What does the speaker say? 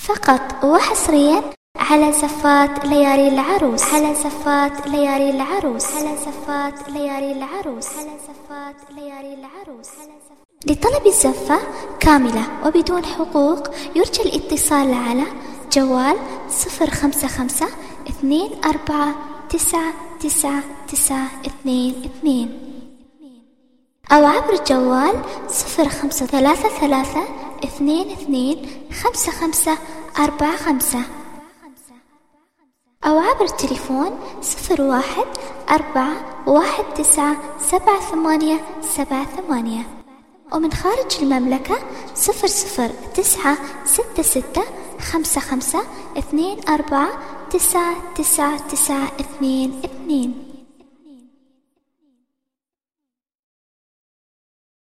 فقط وحصريا على زفات ليالي العروس، على زفات ليالي العروس، على زفات ليالي العروس، على زفات ليالي العروس. لطلب الزفة كاملة وبدون حقوق يرجى الاتصال على جوال 0554-949922 أو عبر جوال 0533225545 أو عبر تليفون 0141978788. ومن خارج المملكة 00966552499992.